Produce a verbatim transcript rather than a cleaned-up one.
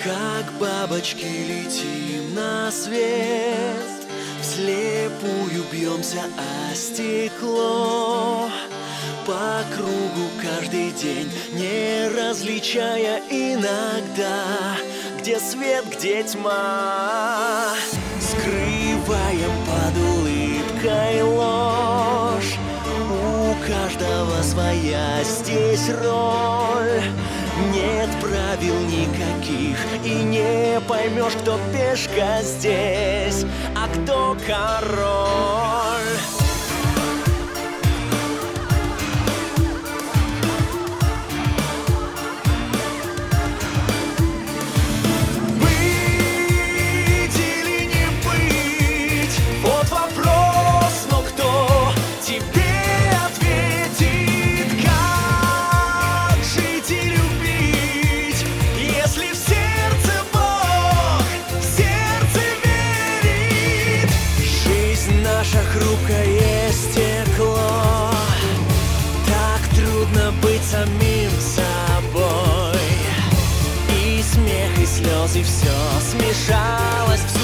Как бабочки летим на свет, вслепую бьемся о стекло. По кругу каждый день, не различая иногда, где свет, где тьма. Скрываем под улыбкой ложь, у каждого своя здесь роль. Нет правил никаких, и не поймешь, кто пешка здесь, а кто король. Хрупкое стекло, так трудно быть самим собой. И смех, и слезы, все смешалось.